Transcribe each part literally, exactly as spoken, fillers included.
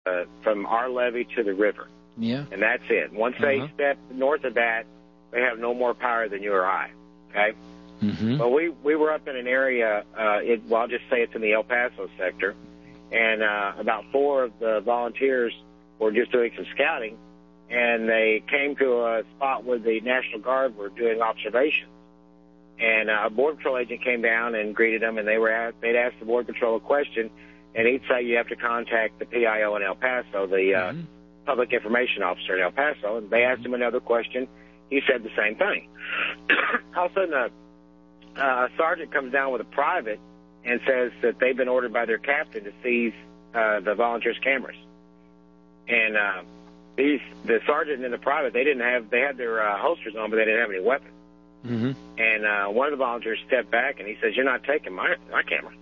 uh, from our levee to the river. Yeah. And that's it. Once uh-huh. they step north of that, they have no more power than you or I. Okay? Mm-hmm. Well, we, we were up in an area, uh, it, well, I'll just say it's in the El Paso sector, and uh, about four of the volunteers were just doing some scouting, and they came to a spot where the National Guard were doing observations. And uh, a Border Patrol agent came down and greeted them, and they were at, they'd asked the Border Patrol a question, and he'd say you have to contact the P I O in El Paso, the uh, mm-hmm. Public Information Officer in El Paso, and they asked him another question. He said the same thing. All of a sudden, a, a sergeant comes down with a private and says that they've been ordered by their captain to seize uh, the volunteers' cameras. And uh, these, the sergeant and the private, they didn't have, they had their uh, holsters on, but they didn't have any weapons. Mm-hmm. And uh, one of the volunteers stepped back, and he says, "You're not taking my my camera."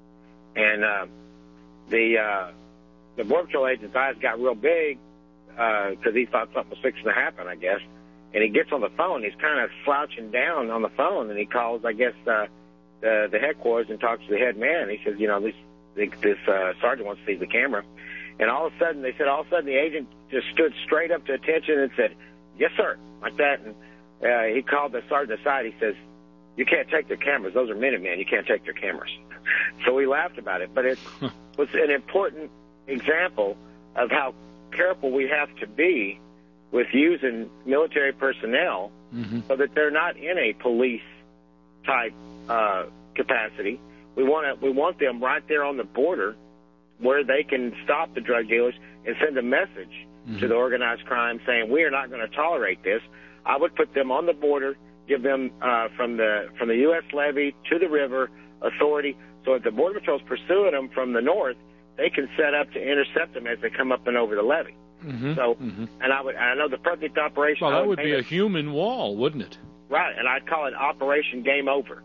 And uh, the uh, the Border Patrol agent's eyes got real big because uh, he thought something was fixing to happen, I guess. And he gets on the phone. He's kind of slouching down on the phone, and he calls, I guess, uh, the, the headquarters and talks to the head man. He says, you know, this this uh, sergeant wants to see the camera. And all of a sudden, they said, all of a sudden, the agent just stood straight up to attention and said, "Yes, sir," like that. And uh, he called the sergeant aside. He says, "You can't take their cameras. Those are Minutemen. You can't take their cameras." So we laughed about it. But it was an important example of how careful we have to be with using military personnel mm-hmm. so that they're not in a police-type uh, capacity. We want to, we want them right there on the border where they can stop the drug dealers and send a message mm-hmm. to the organized crime saying, we are not going to tolerate this. I would put them on the border, give them uh, from the from the U S levee to the river authority, so if the Border Patrol's pursuing them from the north, they can set up to intercept them as they come up and over the levee. Mm-hmm. So, mm-hmm. and I would, I know the perfect operation. Well, that would be it, a human wall, wouldn't it? Right, and I'd call it Operation Game Over.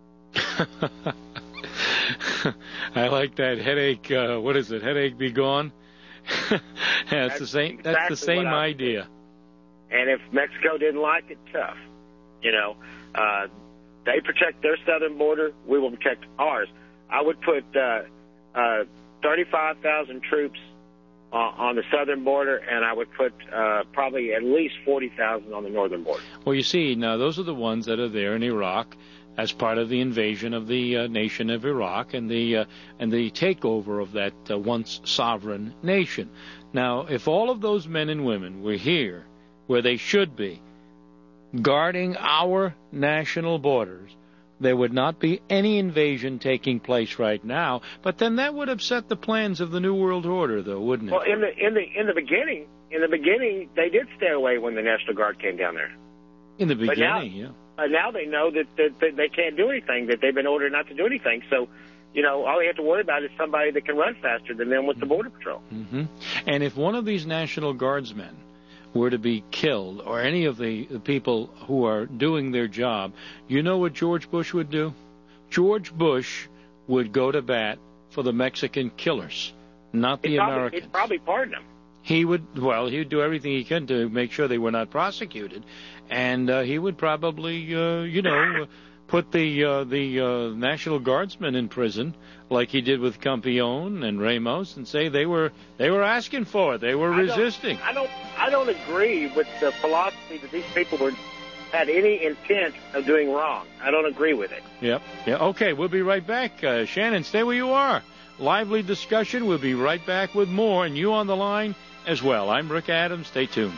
I like that headache. Uh, what is it? Headache be gone. yeah, that's, that's the same. Exactly that's the same idea. And if Mexico didn't like it, tough. You know, uh, they protect their southern border. We will protect ours. I would put uh, uh, thirty-five thousand troops uh, on the southern border, and I would put uh, probably at least forty thousand on the northern border. Well, you see, now those are the ones that are there in Iraq as part of the invasion of the uh, nation of Iraq and the uh, and the takeover of that uh, once sovereign nation. Now, if all of those men and women were here where they should be, guarding our national borders, there would not be any invasion taking place right now. But then that would upset the plans of the New World Order, though, wouldn't it? Well, in the in the in the beginning, in the beginning, they did stay away when the National Guard came down there. In the beginning, now, yeah. Uh, now they know that, that, that they can't do anything, that they've been ordered not to do anything. So, you know, all they have to worry about is somebody that can run faster than them with the Border Patrol. Mm-hmm. And if one of these National Guardsmen were to be killed, or any of the, the people who are doing their job, you know what George Bush would do? George Bush would go to bat for the Mexican killers, not the he'd probably, Americans. He'd probably pardon them. He would, well, he would do everything he can to make sure they were not prosecuted, and uh, he would probably, uh, you know, put the uh, the uh, National Guardsmen in prison, like he did with Campion and Ramos, and say they were they were asking for it, they were I resisting. Don't, I don't, I don't agree with the philosophy that these people were had any intent of doing wrong. I don't agree with it. Yep. Yeah. Okay, we'll be right back. Uh, Shannon, stay where you are. Lively discussion. We'll be right back with more, and you on the line as well. I'm Rick Adams. Stay tuned.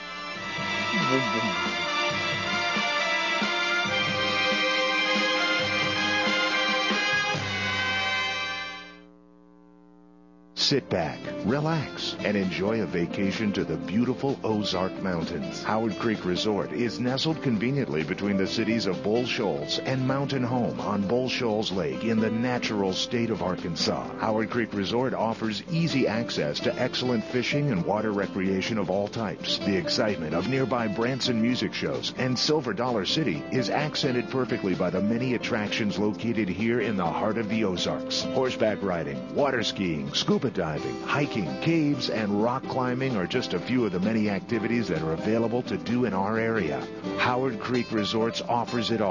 Sit back, relax, and enjoy a vacation to the beautiful Ozark Mountains. Howard Creek Resort is nestled conveniently between the cities of Bull Shoals and Mountain Home on Bull Shoals Lake in the natural state of Arkansas. Howard Creek Resort offers easy access to excellent fishing and water recreation of all types. The excitement of nearby Branson music shows and Silver Dollar City is accented perfectly by the many attractions located here in the heart of the Ozarks. Horseback riding, water skiing, scuba diving, hiking, caves, and rock climbing are just a few of the many activities that are available to do in our area. Howard Creek Resorts offers it all.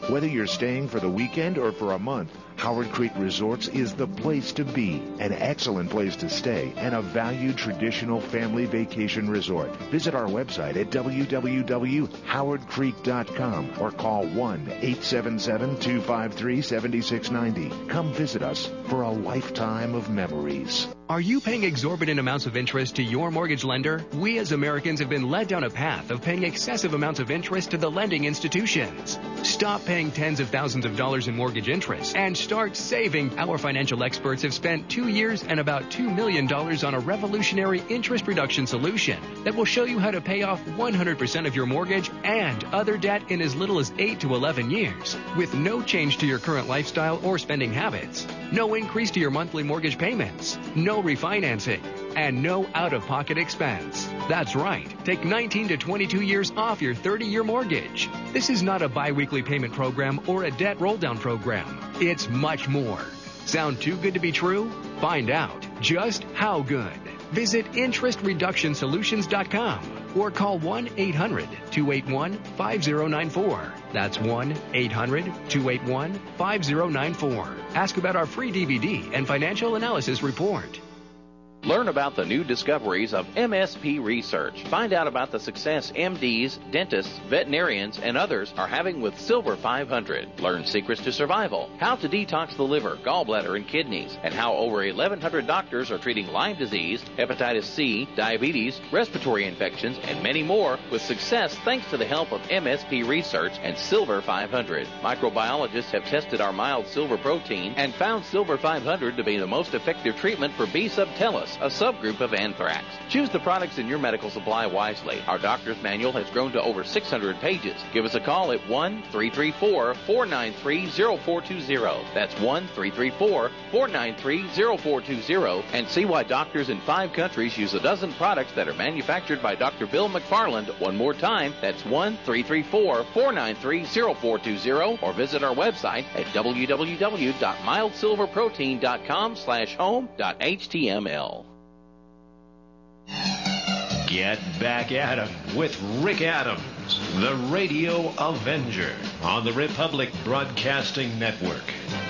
Whether you're staying for the weekend or for a month, Howard Creek Resorts is the place to be, an excellent place to stay, and a valued traditional family vacation resort. Visit our website at w w w dot howard creek dot com or call one eight seven seven, two five three, seven six nine zero. Come visit us for a lifetime of memories. Are you paying exorbitant amounts of interest to your mortgage lender? We as Americans have been led down a path of paying excessive amounts of interest to the lending institutions. Stop paying tens of thousands of dollars in mortgage interest and start saving. Our financial experts have spent two years and about two million dollars on a revolutionary interest reduction solution that will show you how to pay off one hundred percent of your mortgage and other debt in as little as eight to eleven years with no change to your current lifestyle or spending habits, no increase to your monthly mortgage payments, no refinancing, and no out-of-pocket expense. That's right. Take nineteen to twenty-two years off your thirty-year mortgage. This is not a bi-weekly payment program or a debt roll-down program. It's much more. Sound too good to be true? Find out just how good. Visit interest reduction solutions dot com or call one eight hundred, two eight one, five zero nine four. That's one eight hundred, two eight one, five zero nine four. Ask about our free D V D and financial analysis report. Learn about the new discoveries of M S P research. Find out about the success M Ds, dentists, veterinarians, and others are having with Silver five hundred. Learn secrets to survival, how to detox the liver, gallbladder, and kidneys, and how over eleven hundred doctors are treating Lyme disease, hepatitis C, diabetes, respiratory infections, and many more with success thanks to the help of M S P research and Silver five hundred. Microbiologists have tested our mild silver protein and found Silver five hundred to be the most effective treatment for B. subtilis, a subgroup of anthrax. Choose the products in your medical supply wisely. Our doctor's manual has grown to over six hundred pages. Give us a call at one three three four, four nine three, zero four two zero. That's one three three four, four nine three, zero four two zero, and see why doctors in five countries use a dozen products that are manufactured by Doctor Bill McFarland. One more time, that's one three three four, four nine three, zero four two zero, or visit our website at w w w dot mild silver protein dot com slash home dot h t m l. Get back at 'em with Rick Adams, the Radio Avenger, on the Republic Broadcasting Network.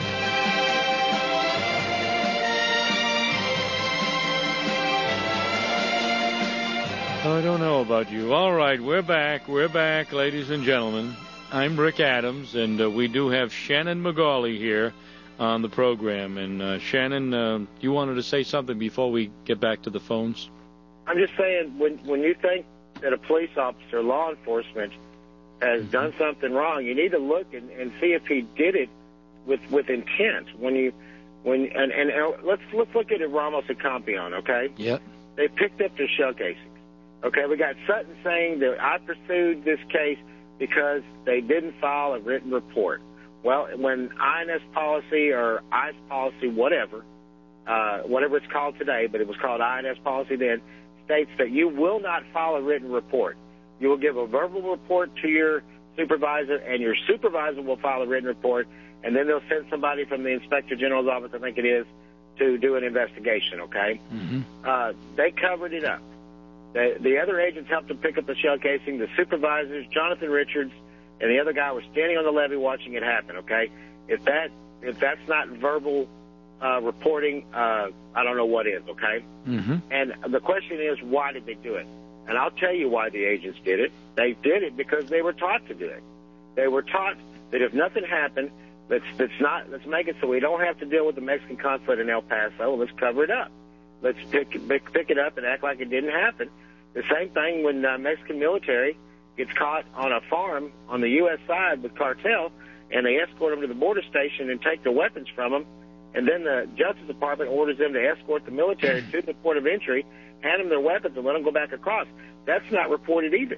I don't know about you. All right, we're back. We're back, ladies and gentlemen. I'm Rick Adams, and uh, we do have Shannon McGauley here on the program. And uh, Shannon, uh, you wanted to say something before we get back to the phones? I'm just saying, when when you think that a police officer, law enforcement, has mm-hmm. done something wrong, you need to look and, and see if he did it with with intent. When you when and, and let's let's look at it, Ramos and Compion, okay? Yep. They picked up their shell casings. Okay, we got Sutton saying that I pursued this case because they didn't file a written report. Well, when I N S policy or ICE policy, whatever, uh, whatever it's called today, but it was called I N S policy then, states that you will not file a written report. You will give a verbal report to your supervisor, and your supervisor will file a written report, and then they'll send somebody from the Inspector General's office, I think it is, to do an investigation, okay? Mm-hmm. Uh, they covered it up. The, the other agents helped them pick up the shell casing. The supervisors, Jonathan Richards, and the other guy were standing on the levee watching it happen, okay? If that if that's not verbal uh, reporting, uh, I don't know what is, okay? Mm-hmm. And the question is, why did they do it? And I'll tell you why the agents did it. They did it because they were taught to do it. They were taught that if nothing happened, let's let's not let's make it so we don't have to deal with the Mexican consulate in El Paso. Let's cover it up. Let's pick pick, pick it up and act like it didn't happen. The same thing when uh, Mexican military gets caught on a farm on the U S side with cartel, and they escort them to the border station and take their weapons from them, and then the Justice Department orders them to escort the military to the port of entry, hand them their weapons, and let them go back across. That's not reported either.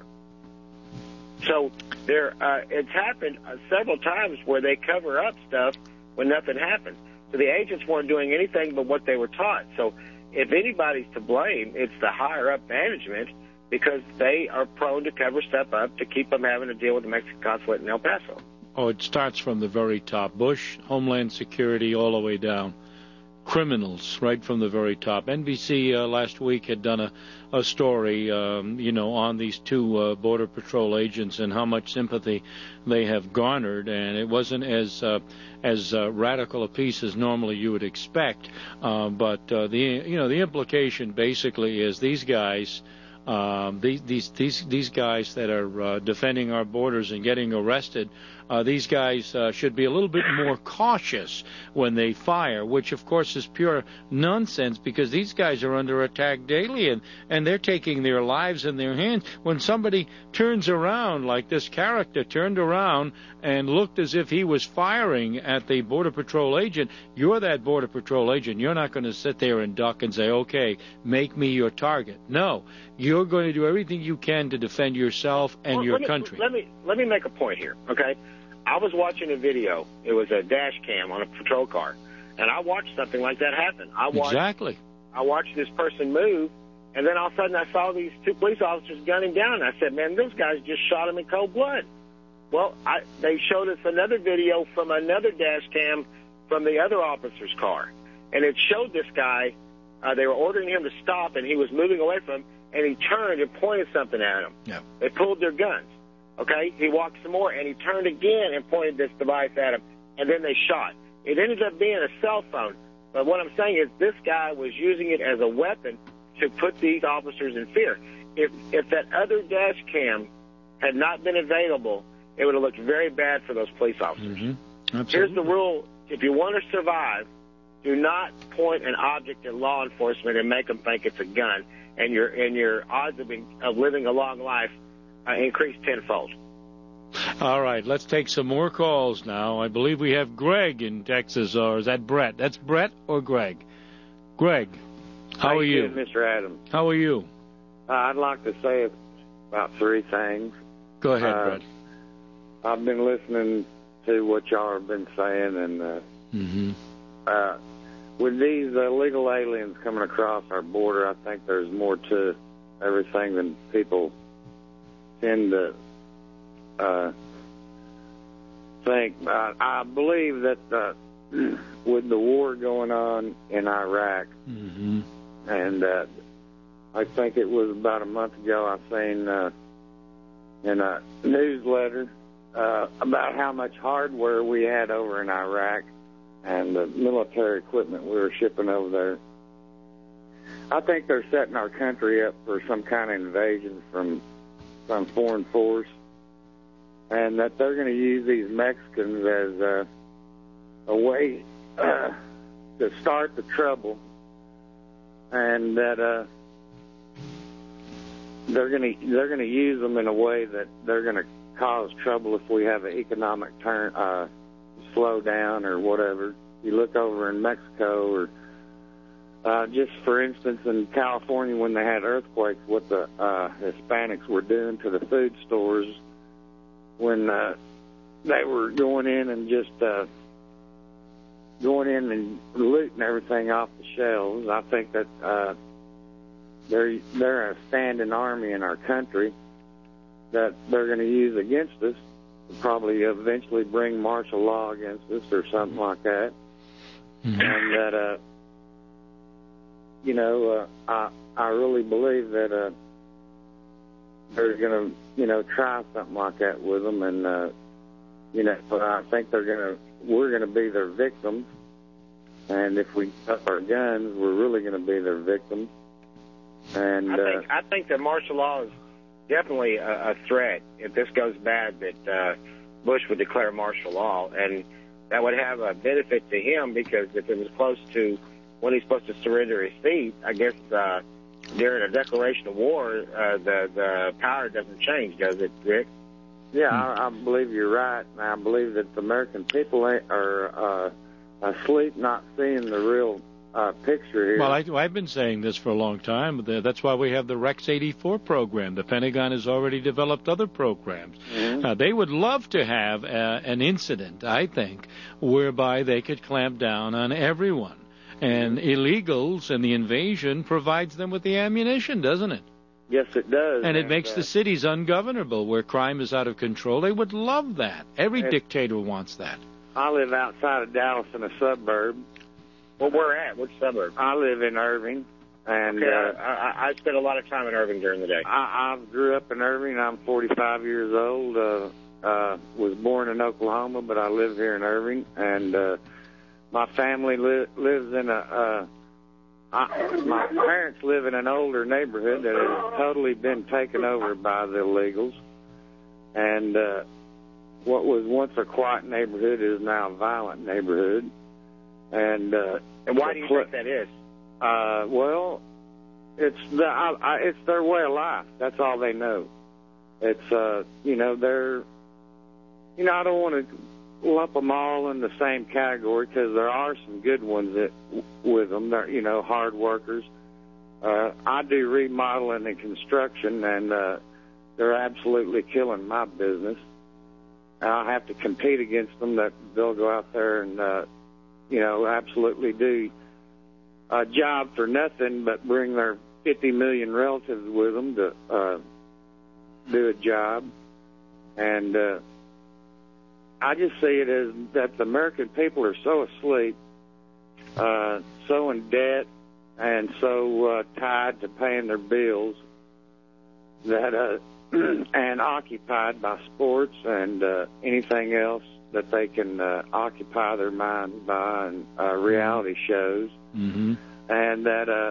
So there, uh, it's happened uh, several times where they cover up stuff when nothing happens. So the agents weren't doing anything but what they were taught. So if anybody's to blame, it's the higher-up management, because they are prone to cover stuff up to keep them having to deal with the Mexican consulate in El Paso. Oh, it starts from the very top. Bush, Homeland Security, all the way down. criminals right from the very top. N B C uh, last week had done a, a story, um, you know, on these two uh, Border Patrol agents and how much sympathy they have garnered, and it wasn't as uh, as uh, radical a piece as normally you would expect. Uh, but uh, the you know the implication basically is these guys. Um, these these these these guys that are uh, defending our borders and getting arrested, uh, these guys uh, should be a little bit more cautious when they fire, which of course is pure nonsense because these guys are under attack daily and and they're taking their lives in their hands. When somebody turns around, like this character turned around and looked as if he was firing at the Border Patrol agent, you're that Border Patrol agent. You're not going to sit there and duck and say, okay, make me your target. No. You're going to do everything you can to defend yourself and well, your let me, country. Let me let me make a point here, okay? I was watching a video. It was a dash cam on a patrol car, and I watched something like that happen. I watched, exactly. I watched this person move, and then all of a sudden I saw these two police officers gun him down. And I said, man, those guys just shot him in cold blood. Well, I, they showed us another video from another dash cam from the other officer's car, and it showed this guy. Uh, they were ordering him to stop, and he was moving away from him. And he turned and pointed something at him. Yeah. They pulled their guns. Okay? He walked some more, and he turned again and pointed this device at him, and then they shot. It ended up being a cell phone. But what I'm saying is this guy was using it as a weapon to put these officers in fear. If if that other dash cam had not been available, it would have looked very bad for those police officers. Mm-hmm. Here's the rule. If you want to survive, do not point an object at law enforcement and make them think it's a gun. And your and your odds of, being, of living a long life uh, increase tenfold. All right, let's take some more calls now. I believe we have Greg in Texas, or is that Brett? That's Brett or Greg? Greg, how, how are you? Doing, Mister Adams? How are you? Uh, I'd like to say about three things. Go ahead, uh, Brett. I've been listening to what y'all have been saying, and uh, mm-hmm. uh, with these illegal aliens coming across our border, I think there's more to everything than people tend to uh, think. Uh, I believe that uh, with the war going on in Iraq, mm-hmm. and uh, I think it was about a month ago, I seen uh, in a newsletter uh, about how much hardware we had over in Iraq and the military equipment we were shipping over there. I think they're setting our country up for some kind of invasion from some foreign force, and that they're going to use these Mexicans as a, a way uh, to start the trouble, and that uh, they're going to they're going to use them in a way that they're going to cause trouble if we have an economic turn. Uh, slow down or whatever. You look over in Mexico or uh, just for instance in California when they had earthquakes, what the uh, Hispanics were doing to the food stores when uh, they were going in and just uh, going in and looting everything off the shelves. I think that uh, they're, they're a standing army in our country that they're going to use against us. Probably eventually bring martial law against us or something like that. Mm-hmm. And that, uh, you know, uh, I I really believe that uh, they're going to, you know, try something like that with them. And, uh, you know, but I think they're going to, we're going to be their victims. And if we up our guns, we're really going to be their victims. And I think, uh, I think that martial law is definitely a, a threat. If this goes bad, that uh, Bush would declare martial law, and that would have a benefit to him because if it was close to when he's supposed to surrender his seat, I guess uh, during a declaration of war, uh, the the power doesn't change, does it, Rick? Yeah, I, I believe you're right, and I believe that the American people are uh, asleep, not seeing the real Uh, picture here. Well, I, I've been saying this for a long time. That's why we have the Rex eighty-four program. The Pentagon has already developed other programs. Mm-hmm. Uh, they would love to have uh, an incident, I think, whereby they could clamp down on everyone. And mm-hmm. illegals and the invasion provides them with the ammunition, doesn't it? Yes, it does. And it and, makes uh, the cities ungovernable where crime is out of control. They would love that. Every dictator wants that. I live outside of Dallas in a suburb. Well, where at? Which suburb? I live in Irving. And okay, uh, I, I spent a lot of time in Irving during the day. I, I grew up in Irving. I'm forty-five years old. Uh, uh, was born in Oklahoma, but I live here in Irving. And uh, my family li- lives in a... Uh, I, my parents live in an older neighborhood that has totally been taken over by the illegals. And uh, what was once a quiet neighborhood is now a violent neighborhood. And, uh, and why do you think that is? Uh, well, it's the I, I, it's their way of life. That's all they know. It's uh, you know, they're, you know, I don't want to lump them all in the same category because there are some good ones that with them. They're, you know, hard workers. Uh, I do remodeling and construction, and uh, they're absolutely killing my business. I have to compete against them. That they'll go out there and, uh, you know, absolutely do a job for nothing, but bring their fifty million relatives with them to uh, do a job. And uh, I just see it as that the American people are so asleep, uh, so in debt, and so uh, tied to paying their bills that uh, and occupied by sports and uh, anything else that they can uh, occupy their mind by, and uh, reality shows. Mm-hmm. And that uh,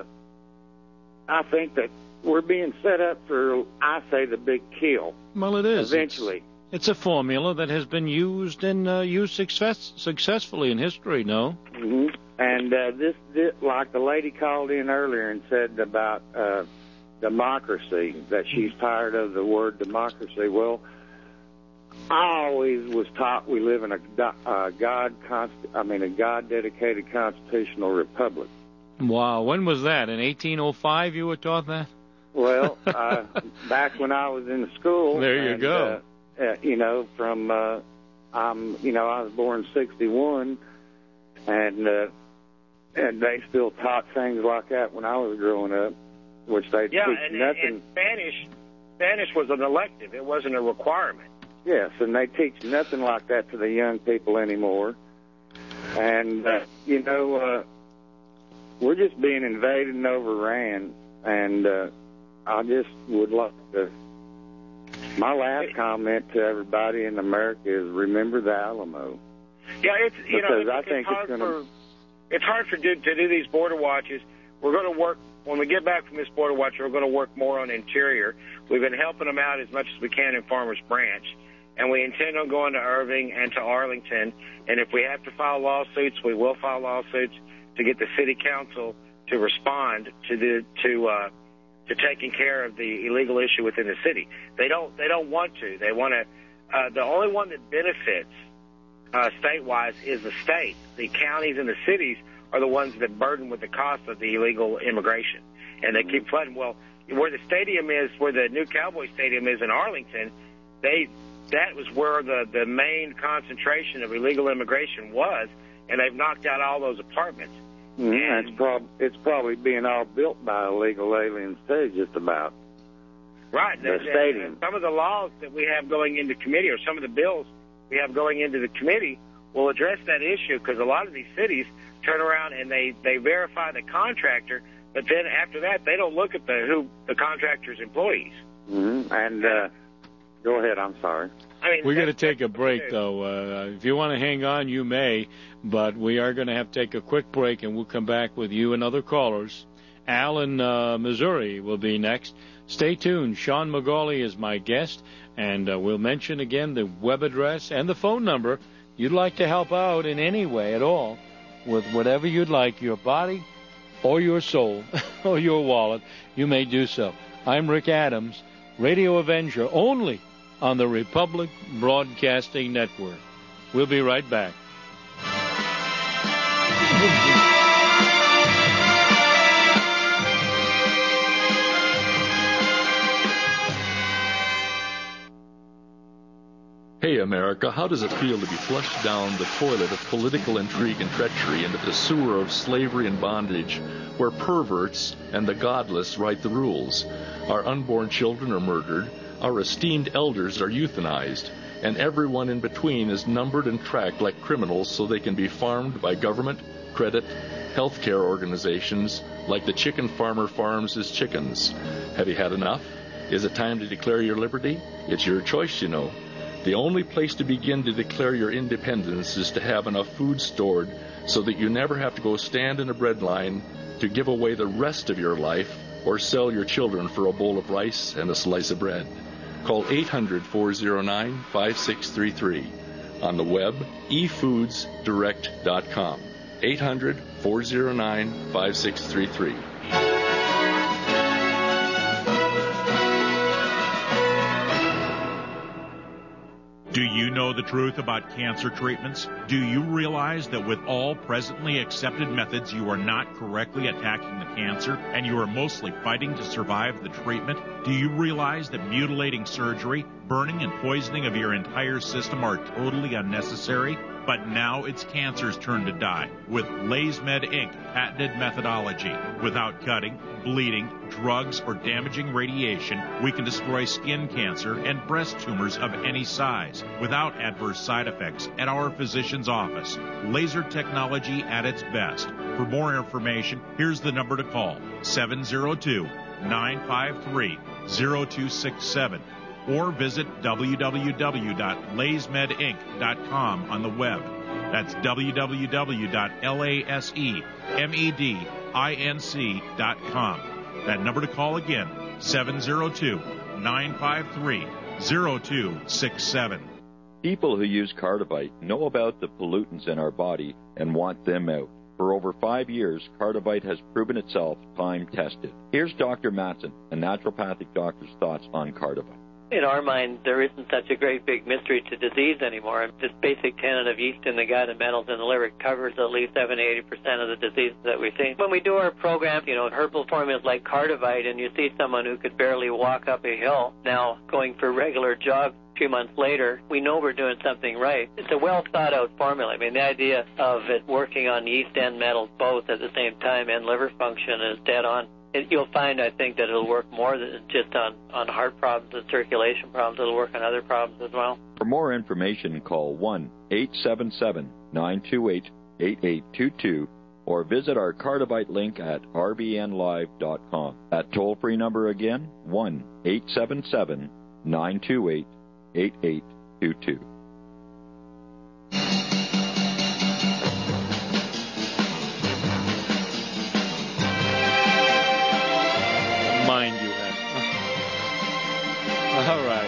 I think that we're being set up for, I say, the big kill. Well, it is. Eventually. It's, it's a formula that has been used and uh, used success, successfully in history, no? Mm-hmm. And uh, this, this, like the lady called in earlier and said about uh, democracy, that she's tired of the word democracy. Well, I always was taught we live in a uh, God, I mean, a God-dedicated constitutional republic. Wow, when was that? In eighteen oh five you were taught that? Well, uh, back when I was in school. There you and, go. Uh, uh, you know, from, uh, um, you know, I was born in sixty-one, and uh, and they still taught things like that when I was growing up, which they yeah, teach and, nothing. and Spanish, Spanish was an elective. It wasn't a requirement. Yes, and they teach nothing like that to the young people anymore. And, uh, you know, uh, we're just being invaded and overran. And uh, I just would like to, my last comment to everybody in America is remember the Alamo. Yeah, it's, you because know, it's, I it's think hard it's going for, it's hard for do, to do these border watches. We're going to work, when we get back from this border watch, we're going to work more on interior. We've been helping them out as much as we can in Farmers Branch. And we intend on going to Irving and to Arlington. And if we have to file lawsuits, we will file lawsuits to get the city council to respond to the to uh, to taking care of the illegal issue within the city. They don't they don't want to. They want to. Uh, the only one that benefits uh, state-wise is the state. The counties and the cities are the ones that burden with the cost of the illegal immigration, and they keep flooding. Well, where the stadium is, where the new Cowboy Stadium is in Arlington, they. That was where the, the main concentration of illegal immigration was, and they've knocked out all those apartments. Mm, and, it's, prob- it's probably being all built by illegal aliens, too, just about. Right. The, the stadium. Some of the laws that we have going into committee, or some of the bills we have going into the committee, will address that issue, because a lot of these cities turn around and they, they verify the contractor, but then after that, they don't look at the who the contractor's employees. Mm-hmm. And... Uh, Go ahead, I'm sorry. I mean, we're going to take a break, though. Uh, if you want to hang on, you may, but we are going to have to take a quick break, and we'll come back with you and other callers. Al in uh, Missouri will be next. Stay tuned. Sean McGauley is my guest, and uh, we'll mention again the web address and the phone number. You'd like to help out in any way at all with whatever you'd like, your body or your soul or your wallet, you may do so. I'm Rick Adams, Radio Avenger, only on the Republic Broadcasting Network. We'll be right back. Hey, America, how does it feel to be flushed down the toilet of political intrigue and treachery into the sewer of slavery and bondage, where perverts and the godless write the rules? Our unborn children are murdered, our esteemed elders are euthanized, and everyone in between is numbered and tracked like criminals so they can be farmed by government, credit, healthcare organizations like the Chicken Farmer Farms his chickens. Have you had enough? Is it time to declare your liberty? It's your choice, you know. The only place to begin to declare your independence is to have enough food stored so that you never have to go stand in a bread line to give away the rest of your life or sell your children for a bowl of rice and a slice of bread. Call eight hundred, four oh nine, five six three three. On the web, e foods direct dot com. eight hundred, four oh nine, five six three three. Do you know the truth about cancer treatments? Do you realize that with all presently accepted methods, you are not correctly attacking the cancer and you are mostly fighting to survive the treatment? Do you realize that mutilating surgery, burning and poisoning of your entire system are totally unnecessary? But now it's cancer's turn to die with LaysMed Incorporated patented methodology. Without cutting, bleeding, drugs, or damaging radiation, we can destroy skin cancer and breast tumors of any size without adverse side effects at our physician's office. Laser technology at its best. For more information, here's the number to call, seven oh two, nine five three, oh two six seven. Or visit w w w dot lays med inc dot com on the web. That's w w w dot lasemed inc dot com. That number to call again, seven oh two, nine five three, oh two six seven. People who use Cardivite know about the pollutants in our body and want them out. For over five years, Cardivite has proven itself time-tested. Here's Doctor Matson, a naturopathic doctor's thoughts on Cardivite. In our mind, there isn't such a great big mystery to disease anymore. This basic tenet of yeast in the gut and metals in the liver covers at least seventy to eighty percent of the diseases that we see. When we do our program, you know, herbal formulas like Cardivite, and you see someone who could barely walk up a hill now going for a regular jog a few months later, we know we're doing something right. It's a well-thought-out formula. I mean, the idea of it working on yeast and metals both at the same time and liver function is dead on. You'll find, I think, that it'll work more than just on, on heart problems and circulation problems. It'll work on other problems as well. For more information, call one eight seven seven, nine two eight, eight eight two two or visit our Cardivite link at r b n live dot com. That toll-free number again, one eight seven seven, nine two eight, eight eight two two. All right.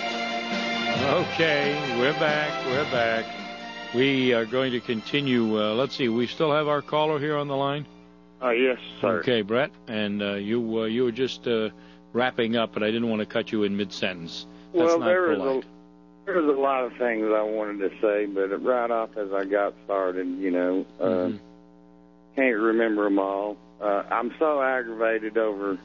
Okay, we're back. We're back. We are going to continue. Uh, let's see. We still have our caller here on the line? Uh, yes, sir. Okay, Brett. And uh, you uh, you were just uh, wrapping up, but I didn't want to cut you in mid-sentence. That's well, not there was, polite. a, there was a lot of things I wanted to say, but right off as I got started, you know, uh, mm-hmm. can't remember them all. Uh, I'm so aggravated over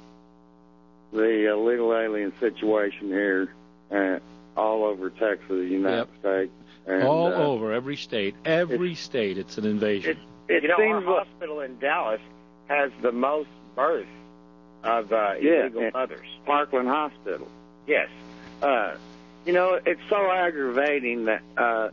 the illegal alien situation here uh, all over Texas, the United yep. States. And, all uh, over, every state. Every state, it's an invasion. It, it you know, seems our like, hospital in Dallas has the most births of uh, yeah, illegal mothers. Parkland Hospital. Yes. Uh, you know, it's so aggravating that uh,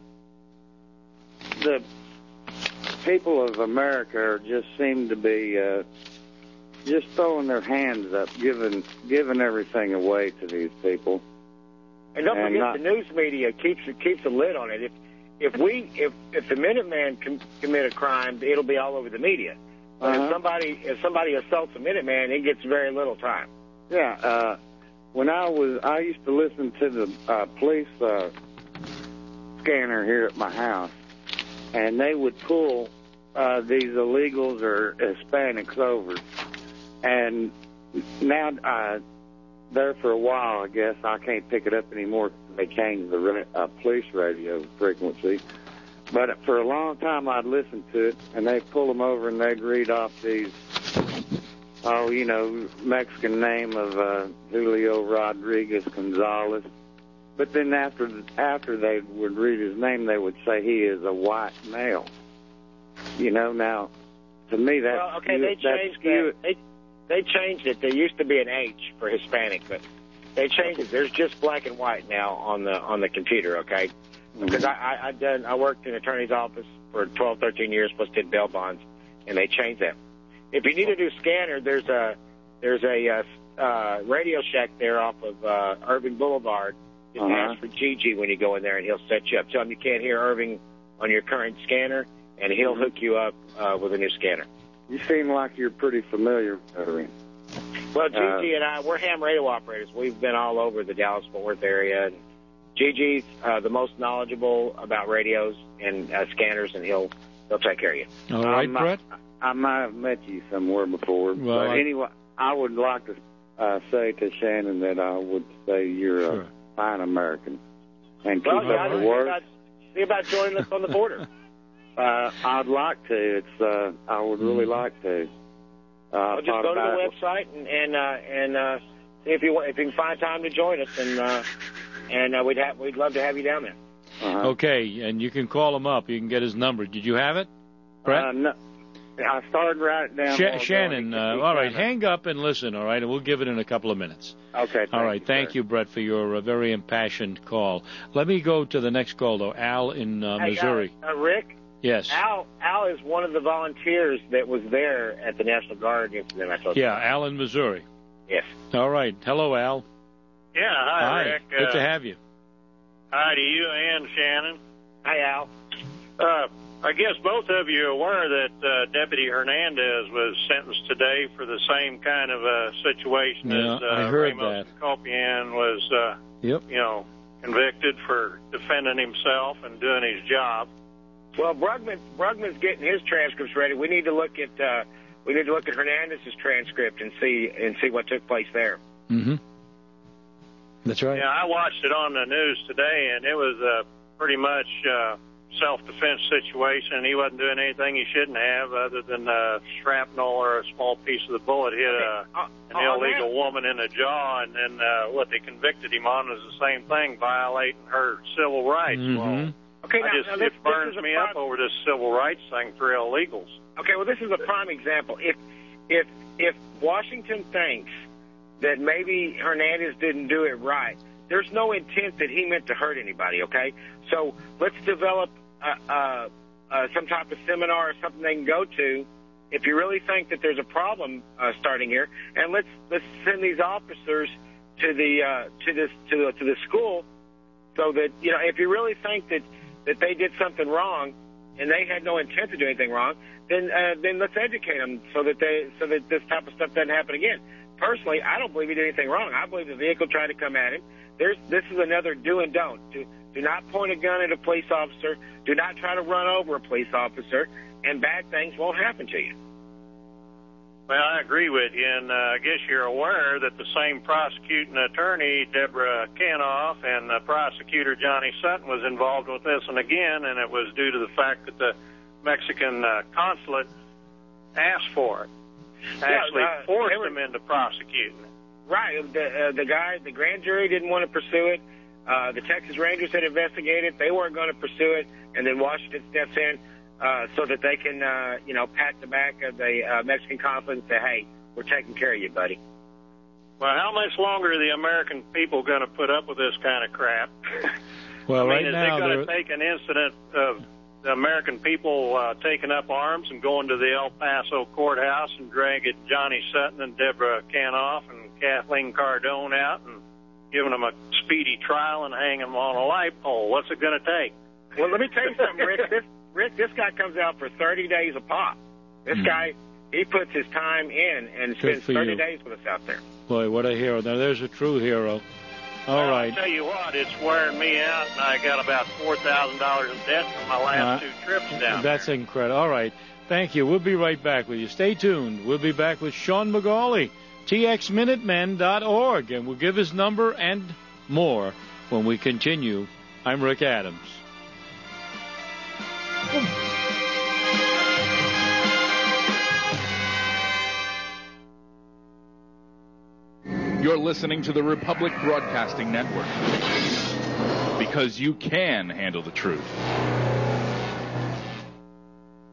the people of America are just seem to be... Uh, just throwing their hands up, giving giving everything away to these people. And don't and forget, not, the news media keeps keeps a lid on it. If if we if if the Minuteman com- commit a crime, it'll be all over the media. But uh-huh. if somebody if somebody assaults a Minuteman, it gets very little time. Yeah. Uh, when I was, I used to listen to the uh, police uh, scanner here at my house, and they would pull uh, these illegals or Hispanics over. And now, uh, there for a while, I guess, I can't pick it up anymore. They changed the uh, police radio frequency. But for a long time, I'd listen to it, and they'd pull them over, and they'd read off these, oh, you know, Mexican name of uh, Julio Rodriguez Gonzalez. But then after after they would read his name, they would say he is a white male. You know, now, to me, that's... Well, okay, they changed that. They, they changed it. There used to be an H for Hispanic, but they changed it. There's just black and white now on the on the computer, okay? Because I, I, I done I worked in an attorney's office for twelve, thirteen years, plus did bail bonds. and they changed that. If you need a new scanner, there's a there's a uh, uh, Radio Shack there off of uh, Irving Boulevard. Just Uh-huh. ask for Gigi when you go in there, and he'll set you up. Tell him you can't hear Irving on your current scanner, and he'll Mm-hmm. hook you up uh, with a new scanner. You seem like you're pretty familiar with Irving. Well, Gigi Uh, and I, we're ham radio operators. We've been all over the Dallas-Fort Worth area. And Gigi's uh, the most knowledgeable about radios and uh, scanners, and he'll he'll take care of you. All right, I Brett? might, I might have met you somewhere before. Well, but I- anyway, I would like to uh, say to Shannon that I would say you're Sure. a fine American. And keep Well, up yeah, the see work. about, see about joining us on the border. Uh, I'd like to. It's uh, I would really like to. Uh, Well, just thought go to about the it. website and and uh, and uh, see if you want, if you can find time to join us, and uh, and uh, we'd have we'd love to have you down there. Uh-huh. Okay, and you can call him up. You can get his number. Did you have it, Brett? Uh, no, I started writing down. Sh- while Shannon, ago. uh, He- he all right, kinda- hang up and listen, all right, and we'll give it in a couple of minutes. Okay. Thank All right, you, thank sir. you, Brett, for your uh, very impassioned call. Let me go to the next call, though. Al in uh, Hey, Missouri. Uh, uh, Rick, Yes. Al Al is one of the volunteers that was there at the National Guard incident. I told you. Yeah, Al in Missouri. Yes. All right. Hello, Al. Yeah, hi, Hi. Rick. Good uh, to have you. Hi to you and Shannon. Hi, Al. Uh, I guess both of you are aware that uh, Deputy Hernandez was sentenced today for the same kind of uh, situation Yeah, as uh, I heard Ramos that. Copian was, uh, Yep. you know, convicted for defending himself and doing his job. Well, Brugman Brugman's getting his transcripts ready. We need to look at uh, we need to look at Hernandez's transcript and see and see what took place there. Mm-hmm. That's right. Yeah, I watched it on the news today, and it was a pretty much uh, self-defense situation. He wasn't doing anything he shouldn't have other than uh, shrapnel or a small piece of the bullet hit a, Uh, an on illegal that- woman in the jaw, and then uh, what they convicted him on was the same thing, violating her civil rights. Mhm. Well, Okay, now, I just, now this, it burns this is a me prime, up over this civil rights thing for illegals. Okay, well, this is a prime example. If if if Washington thinks that maybe Hernandez didn't do it right, there's no intent that he meant to hurt anybody. Okay, so let's develop uh, uh, uh, some type of seminar or something they can go to. If you really think that there's a problem uh, starting here, and let's let's send these officers to the uh, to this to the, to the school, so that you know if you really think that that they did something wrong and they had no intent to do anything wrong, then uh, then let's educate them so that they so that this type of stuff doesn't happen again. Personally, I don't believe he did anything wrong. I believe the vehicle tried to come at him. There's this is another do and don't. Do, do not point a gun at a police officer. Do not try to run over a police officer, and bad things won't happen to you. Well, I agree with you, and uh, I guess you're aware that the same prosecuting attorney, Deborah Kanoff, and the prosecutor, Johnny Sutton, was involved with this one again, and it was due to the fact that the Mexican uh, consulate asked for it, actually Yeah, uh, forced they were- them into prosecuting it. Right. The, uh, the guy, the grand jury didn't want to pursue it. Uh, the Texas Rangers had investigated. They weren't going to pursue it. And then Washington steps in uh, so that they can, uh, you know, pat the back of the uh, Mexican consulate and say, hey, we're taking care of you, buddy. Well, how much longer are the American people going to put up with this kind of crap? Well, I mean, right is now it going they're- to take an incident of the American people uh, taking up arms and going to the El Paso courthouse and dragging Johnny Sutton and Deborah Kanoff and Kathleen Cardone out and giving them a speedy trial and hanging them on a light pole? What's it going to take? Well, let me tell you something, Rick. This, Rick, this guy comes out for thirty days a pop. This Hmm. guy, he puts his time in and Good spends for thirty you. days with us out there. Boy, what a hero. Now, there's a true hero. All well, right. I'll tell you what, it's wearing me out, and I got about four thousand dollars in debt from my last Uh, two trips down That's there. incredible. All right. Thank you. We'll be right back with you. Stay tuned. We'll be back with Sean McGauley, T X Minutemen dot org, and we'll give his number and more when we continue. I'm Rick Adams. You're listening to the Republic Broadcasting Network, because you can handle the truth.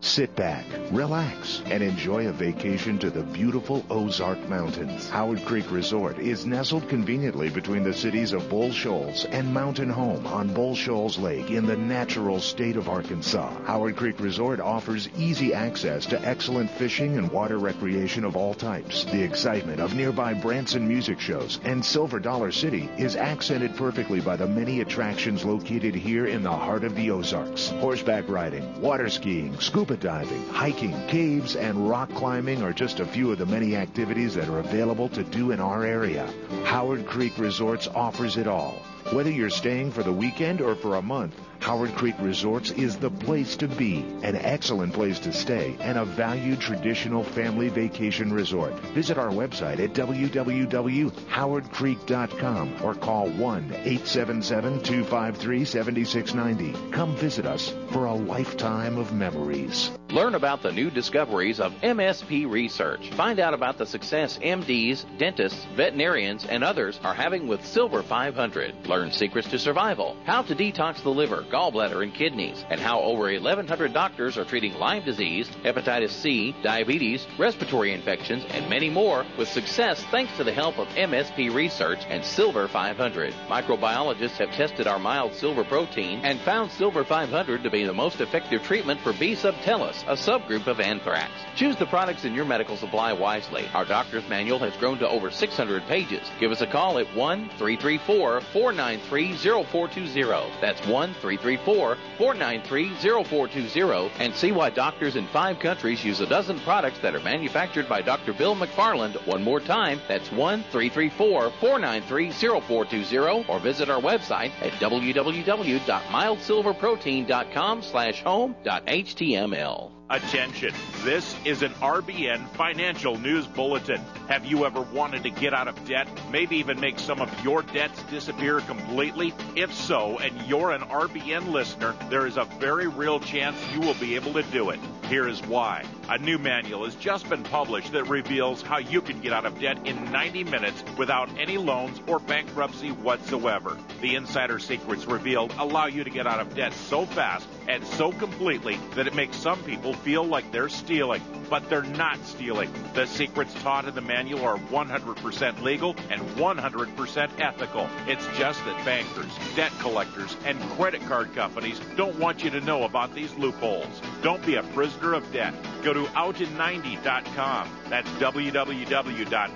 Sit back, relax, and enjoy a vacation to the beautiful Ozark Mountains. Howard Creek Resort is nestled conveniently between the cities of Bull Shoals and Mountain Home on Bull Shoals Lake in the natural state of Arkansas. Howard Creek Resort offers easy access to excellent fishing and water recreation of all types. The excitement of nearby Branson music shows and Silver Dollar City is accented perfectly by the many attractions located here in the heart of the Ozarks. Horseback riding, water skiing, scuba diving, hiking, caves, and rock climbing are just a few of the many activities that are available to do in our area. Howard Creek Resorts offers it all. Whether you're staying for the weekend or for a month, Howard Creek Resorts is the place to be, an excellent place to stay, and a valued traditional family vacation resort. Visit our website at w w w dot howard creek dot com or call one eight seven seven, two five three, seven six nine zero. Come visit us for a lifetime of memories. Learn about the new discoveries of M S P Research. Find out about the success M Ds, dentists, veterinarians, and others are having with Silver five hundred. Learn secrets to survival, how to detox the liver, gallbladder, and kidneys, and how over eleven hundred doctors are treating Lyme disease, hepatitis C, diabetes, respiratory infections, and many more with success thanks to the help of M S P Research and Silver five hundred. Microbiologists have tested our mild silver protein and found Silver five hundred to be the most effective treatment for B. subtilis, a subgroup of anthrax. Choose the products in your medical supply wisely. Our doctor's manual has grown to over six hundred pages. Give us a call at one three three four, four nine three, zero four two zero. That's one three three four, four nine three, zero four two zero, and see why doctors in five countries use a dozen products that are manufactured by Doctor Bill McFarland. One more time, that's one three three four, four nine three, zero four two zero, or visit our website at w w w dot mild silver protein dot com slash home dot h t m l. Attention, this is an R B N financial news bulletin. Have you ever wanted to get out of debt, maybe even make some of your debts disappear completely? If so, and you're an R B N listener, there is a very real chance you will be able to do it. Here is why. A new manual has just been published that reveals how you can get out of debt in ninety minutes without any loans or bankruptcy whatsoever. The insider secrets revealed allow you to get out of debt so fast and so completely that it makes some people feel like they're stealing, but they're not stealing. The secrets taught in the manual are one hundred percent legal and one hundred percent ethical. It's just that bankers, debt collectors, and credit card companies don't want you to know about these loopholes. Don't be a prisoner of debt. Go to out in ninety dot com. That's w w w dot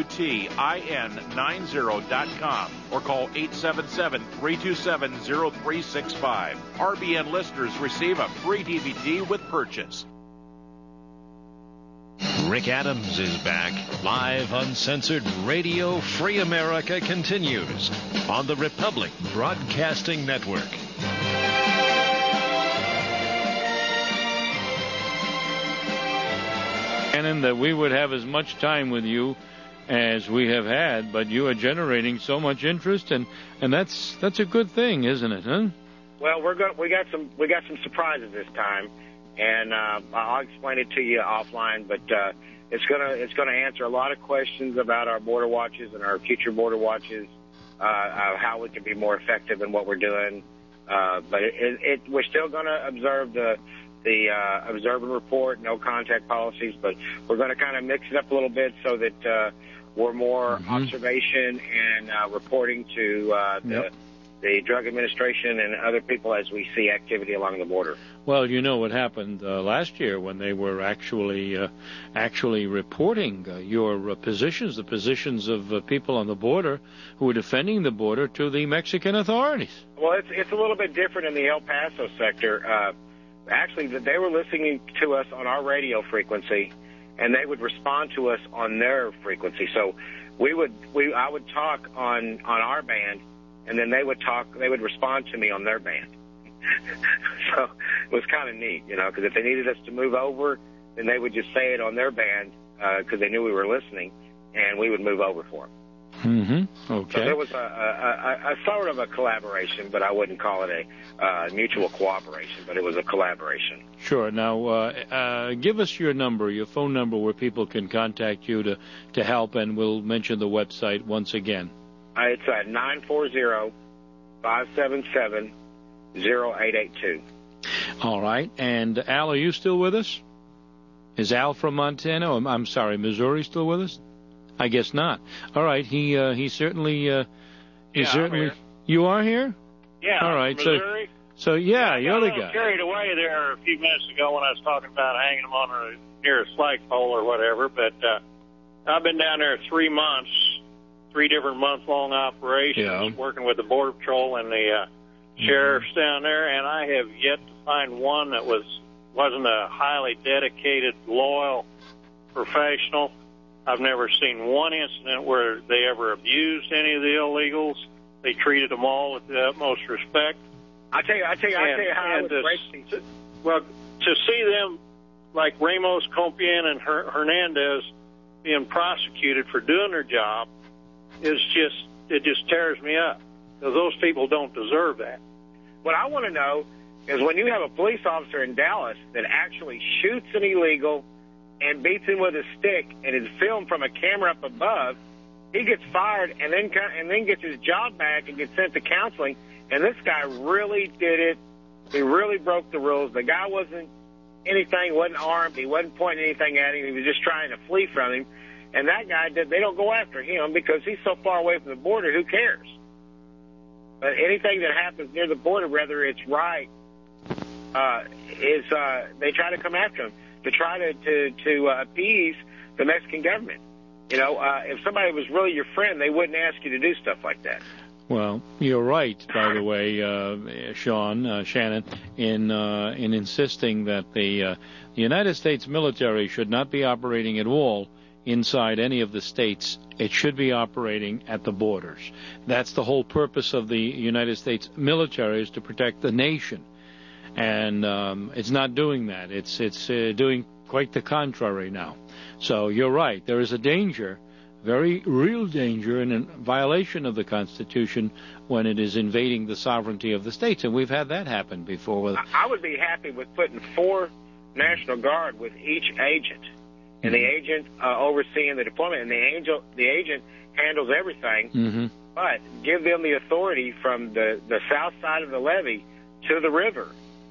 outin ninety dot com or call eight seven seven, three two seven, zero three six five. R B N listeners receive a free D V D with purchase. Rick Adams is back. Live, uncensored Radio Free America continues on the Republic Broadcasting Network. Shannon, that we would have as much time with you as we have had, but you are generating so much interest, and, and that's that's a good thing, isn't it, huh? Well, we're going we got some we got some surprises this time, and uh, I'll explain it to you offline. But uh, it's gonna it's gonna answer a lot of questions about our border watches and our future border watches, uh, uh, how we can be more effective in what we're doing. Uh, but it, it, it, we're still going to observe the the uh, observe and report, no contact policies, but we're going to kind of mix it up a little bit so that uh, we're more mm-hmm. observation and uh, reporting to uh, the, yep. the Drug Administration and other people as we see activity along the border. Well, you know what happened uh, last year when they were actually uh, actually reporting uh, your uh, positions, the positions of uh, people on the border who were defending the border to the Mexican authorities. Well, it's it's a little bit different in the El Paso sector. Uh, actually, they were listening to us on our radio frequency, and they would respond to us on their frequency. So we would we I would talk on on our band, and then they would talk. They would respond to me on their band. So it was kind of neat, you know, because if they needed us to move over, then they would just say it on their band because uh, they knew we were listening, and we would move over for them. Mm-hmm. Okay. So there was a, a, a, a sort of a collaboration, but I wouldn't call it a uh, mutual cooperation, but it was a collaboration. Sure. Now, uh, uh, give us your number, your phone number, where people can contact you to, to help, and we'll mention the website once again. Uh, it's at nine four zero, five seven seven, zero eight eight two. All right. And Al, are you still with us? Is Al from Montana? Oh, I'm sorry, Missouri still with us? I guess not. All right. He uh, he certainly uh, he yeah, certainly. I'm here. You are here? Yeah. All right. Missouri. So so yeah, yeah you're I got the a little guy. Carried away there a few minutes ago when I was talking about hanging them on a nearest flagpole or whatever. But uh, I've been down there three months, three different month-long operations, Yeah. working with the Border Patrol and the uh, sheriffs mm-hmm. down there, and I have yet to find one that was wasn't a highly dedicated, loyal professional. I've never seen one incident where they ever abused any of the illegals. They treated them all with the utmost respect. I tell you, I tell you, I tell you how I would to, break these. to, well, to see them like Ramos, Compian, and Her- Hernandez being prosecuted for doing their job is just it just tears me up because those people don't deserve that. What I want to know is when you have a police officer in Dallas that actually shoots an illegal and beats him with a stick and is filmed from a camera up above, he gets fired and then and then gets his job back and gets sent to counseling. And this guy really did it. He really broke the rules. The guy wasn't anything, wasn't armed. He wasn't pointing anything at him. He was just trying to flee from him. And that guy, did, they don't go after him because he's so far away from the border, who cares? But anything that happens near the border, whether it's right, uh, is uh, they try to come after him to try to, to, to uh, appease the Mexican government. You know, uh, if somebody was really your friend, they wouldn't ask you to do stuff like that. Well, you're right, by the way, uh, Sean, uh, Shannon, in uh, in insisting that the, uh, the United States military should not be operating at all inside any of the states. It should be operating at the borders. That's the whole purpose of the United States military, is to protect the nation. And um, it's not doing that. It's, it's uh, doing quite the contrary now. So you're right. There is a danger, very real danger, and a violation of the Constitution when it is invading the sovereignty of the states. And we've had that happen before. With I would be happy with putting four National Guard with each agent, and the agent uh, overseeing the deployment, and the angel, the agent handles everything. Mm-hmm. But give them the authority from the, the south side of the levee to the river,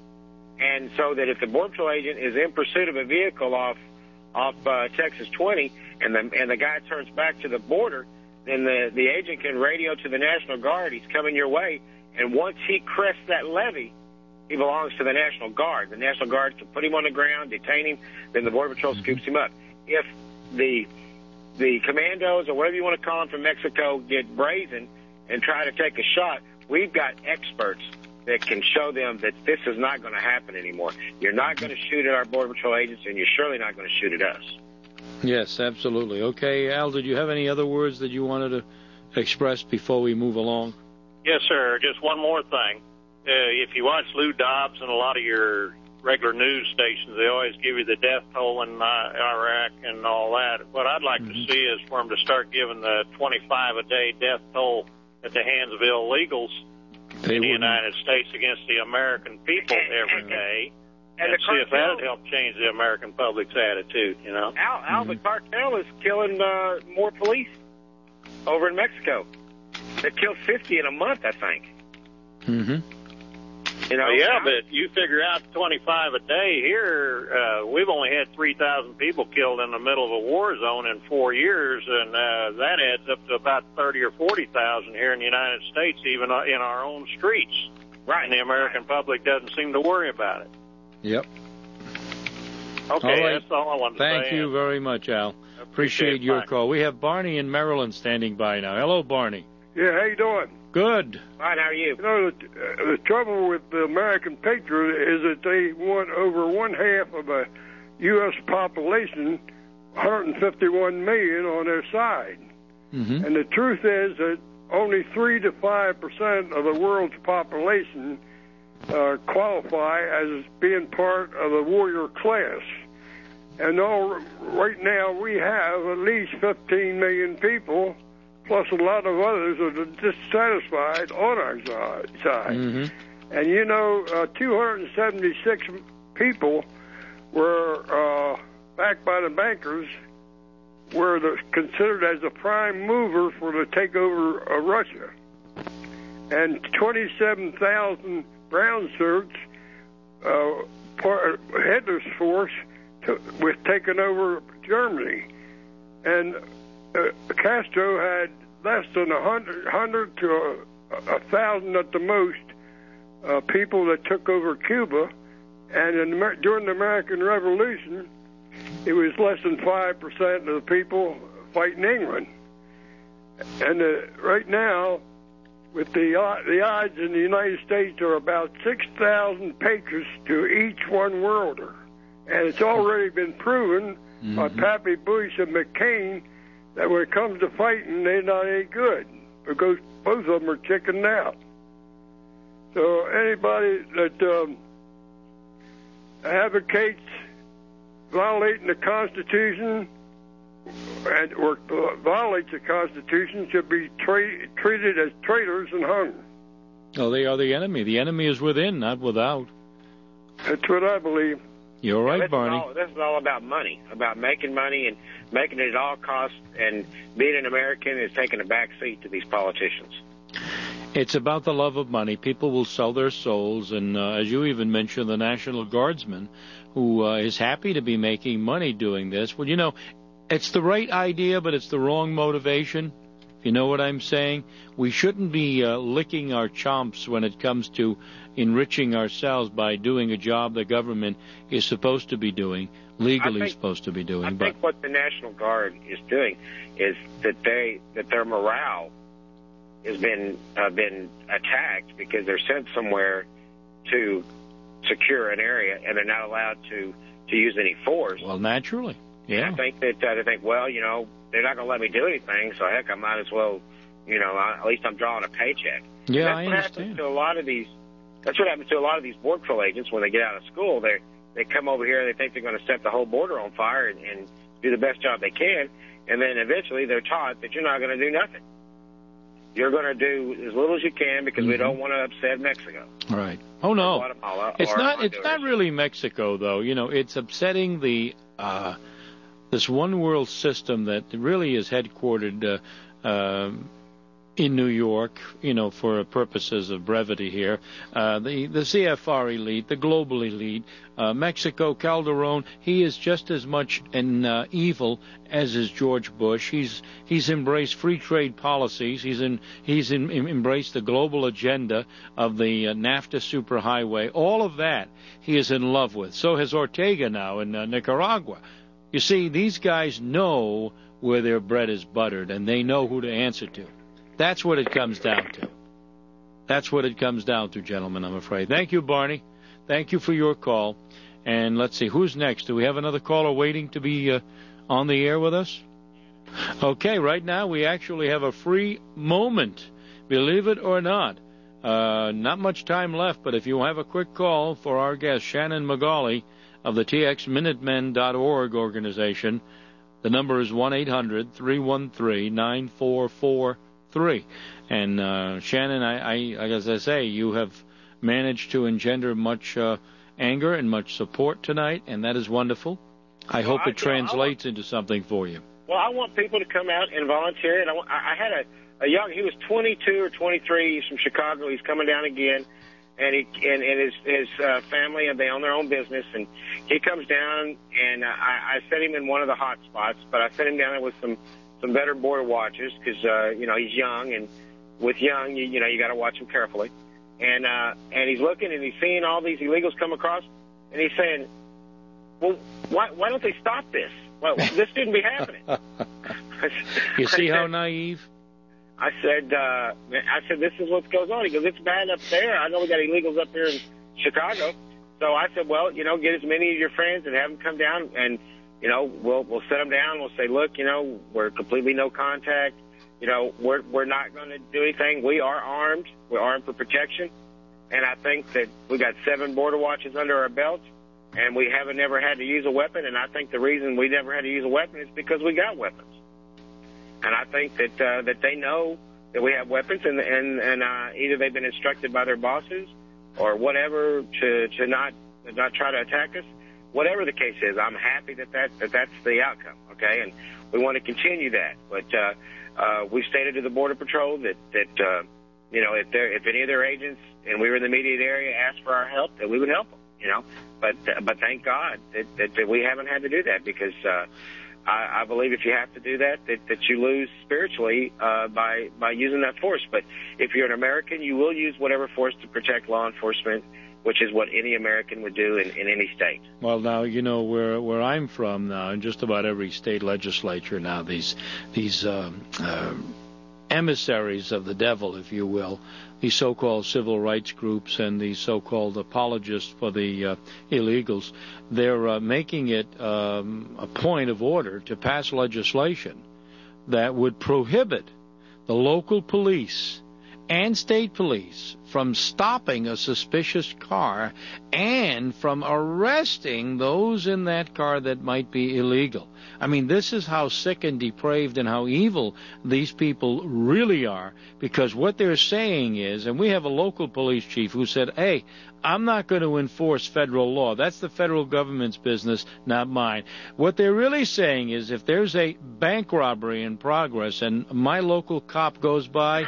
and so that if the Border Patrol agent is in pursuit of a vehicle off off uh, Texas twenty, and the and the guy turns back to the border, then the the agent can radio to the National Guard, he's coming your way, and once he crests that levee, he belongs to the National Guard. The National Guard can put him on the ground, detain him, then the Border Patrol scoops him up. If the the commandos, or whatever you want to call them from Mexico, get brazen and try to take a shot, we've got experts that can show them that this is not going to happen anymore. You're not going to shoot at our Border Patrol agents, and you're surely not going to shoot at us. Yes, absolutely. Okay, Al, did you have any other words that you wanted to express before we move along? Yes, sir. Just one more thing. Uh, if you watch Lou Dobbs and a lot of your regular news stations, they always give you the death toll in uh, Iraq and all that. What I'd like mm-hmm. to see is for them to start giving the twenty-five a day death toll at the hands of illegals They in the wouldn't. United States against the American people every day, and, and see if that would help change the American public's attitude, you know? Al, Al mm-hmm. the cartel is killing uh, more police over in Mexico. They killed fifty in a month, I think. Mm-hmm. You know, well, yeah, but you figure out twenty-five a day here. Uh, we've only had three thousand people killed in the middle of a war zone in four years, and uh, that adds up to about thirty or forty thousand here in the United States, even in our own streets. Right. And the American public doesn't seem to worry about it. Yep. Okay, all right. that's all I wanted to Thank say. Thank you very much, Al. Appreciate, Appreciate your Bye. call. We have Barney in Maryland standing by now. Hello, Barney. Yeah, how you doing? Good. Fine, how are you? You know, the, uh, the trouble with the American patriot is that they want over one half of the U S population, one hundred fifty-one million, on their side. Mm-hmm. And the truth is that only three to five percent of the world's population uh, qualify as being part of the warrior class. And all, right now we have at least fifteen million people, plus a lot of others that are dissatisfied on our side. Mm-hmm. And, you know, uh, two hundred seventy-six people were uh, backed by the bankers, were the, considered as a prime mover for the takeover of Russia. And twenty-seven thousand brown shirts uh, part, Hitler's force to, was taking over Germany, and uh, Castro had less than a hundred, hundred to a, a thousand at the most uh, people that took over Cuba, and in, during the American Revolution, it was less than five percent of the people fighting England. And uh, right now, with the uh, the odds in the United States are about six thousand patriots to each one worlder, and it's already been proven mm-hmm. by Pappy Bush and McCain that when it comes to fighting, they're not any good because both of them are chickened out. So anybody that um, advocates violating the Constitution and or violates the Constitution should be tra- treated as traitors and hung. Oh, they are the enemy. The enemy is within, not without. That's what I believe. You're right, this Barney. Is all, this is all about money, about making money and making it at all costs, and being an American is taking a back seat to these politicians. It's about the love of money. People will sell their souls, and uh, as you even mentioned, the National Guardsman, who uh, is happy to be making money doing this. Well, you know, it's the right idea, but it's the wrong motivation. You know what I'm saying? We shouldn't be uh, licking our chomps when it comes to enriching ourselves by doing a job the government is supposed to be doing, legally think, supposed to be doing. I but think what the National Guard is doing is that they that their morale has been uh, been attacked because they're sent somewhere to secure an area and they're not allowed to, to use any force. Well, naturally, yeah. And I think that uh, they think, well, you know, they're not going to let me do anything, so heck, I might as well, you know, I, at least I'm drawing a paycheck. Yeah, that's I what understand. Happens to a lot of these. That's what happens to a lot of these Border Patrol agents when they get out of school. They they come over here and they think they're going to set the whole border on fire and, and do the best job they can, and then eventually they're taught that you're not going to do nothing. You're going to do as little as you can because mm-hmm. we don't want to upset Mexico. Right. Oh no, Guatemala it's or not. Honduras. It's not really Mexico, though. You know, it's upsetting the uh, this one world system that really is headquartered uh, uh, in New York. You know, for purposes of brevity here, uh, the the C F R elite, the global elite, uh, Mexico, Calderon. He is just as much an uh, evil as is George Bush. He's he's embraced free trade policies. He's in he's in, in, embraced the global agenda of the uh, NAFTA superhighway. All of that he is in love with. So has Ortega now in uh, Nicaragua. You see, these guys know where their bread is buttered, and they know who to answer to. That's what it comes down to. That's what it comes down to, gentlemen, I'm afraid. Thank you, Barney. Thank you for your call. And let's see, who's next? Do we have another caller waiting to be uh, on the air with us? Okay, right now we actually have a free moment, believe it or not. Uh, not much time left, but if you have a quick call for our guest, Shannon Magali of the T X Minutemen dot org organization, the number is one eight hundred three one three nine four four three. And uh, Shannon, I, I, as I say, you have managed to engender much uh, anger and much support tonight, and that is wonderful. I well, hope I, it translates want, into something for you. Well, I want people to come out and volunteer. And I, I had a, a young, he was twenty-two or twenty-three. He's from Chicago. He's coming down again, and he and, and his his uh, family, and they own their own business. And he comes down, and uh, I, I set him in one of the hot spots, but I set him down there with some some better border watchers because uh, you know he's young, and with young, you, you know, you got to watch him carefully. And uh, and he's looking and he's seeing all these illegals come across, and he's saying, well, why why don't they stop this? Well, this shouldn't be happening. You see I how said, naive? I said, uh, I said, this is what goes on. He goes, it's bad up there. I know we got illegals up here in Chicago. So I said, well, you know, get as many of your friends and have them come down, and you know, we'll we'll set them down. We'll say, look, you know, we're completely no contact. You know, we're we're not going to do anything. We are armed. We're armed for protection. And I think that we got seven border watches under our belts, and we haven't never had to use a weapon. And I think the reason we never had to use a weapon is because we got weapons. And I think that uh, that they know that we have weapons, and and and uh, either they've been instructed by their bosses or whatever to to not not try to attack us. Whatever the case is, I'm happy that, that, that that's the outcome. Okay, and we want to continue that. But uh, uh, we've stated to the Border Patrol that that uh, you know if there if any of their agents and we were in the immediate area asked for our help, that we would help them. you know. But but thank God that, that, that we haven't had to do that, because uh, I, I believe if you have to do that, that, that you lose spiritually uh, by by using that force. But if you're an American, you will use whatever force to protect law enforcement, which is what any American would do in, in any state. Well, now, you know, where where I'm from now, in just about every state legislature now, these these um, uh, emissaries of the devil, if you will, these so-called civil rights groups and these so-called apologists for the uh, illegals, they're uh, making it um, a point of order to pass legislation that would prohibit the local police and state police from stopping a suspicious car and from arresting those in that car that might be illegal. I mean, this is how sick and depraved and how evil these people really are, because what they're saying is, and we have a local police chief who said, hey, I'm not going to enforce federal law. That's the federal government's business, not mine. What they're really saying is, if there's a bank robbery in progress and my local cop goes by,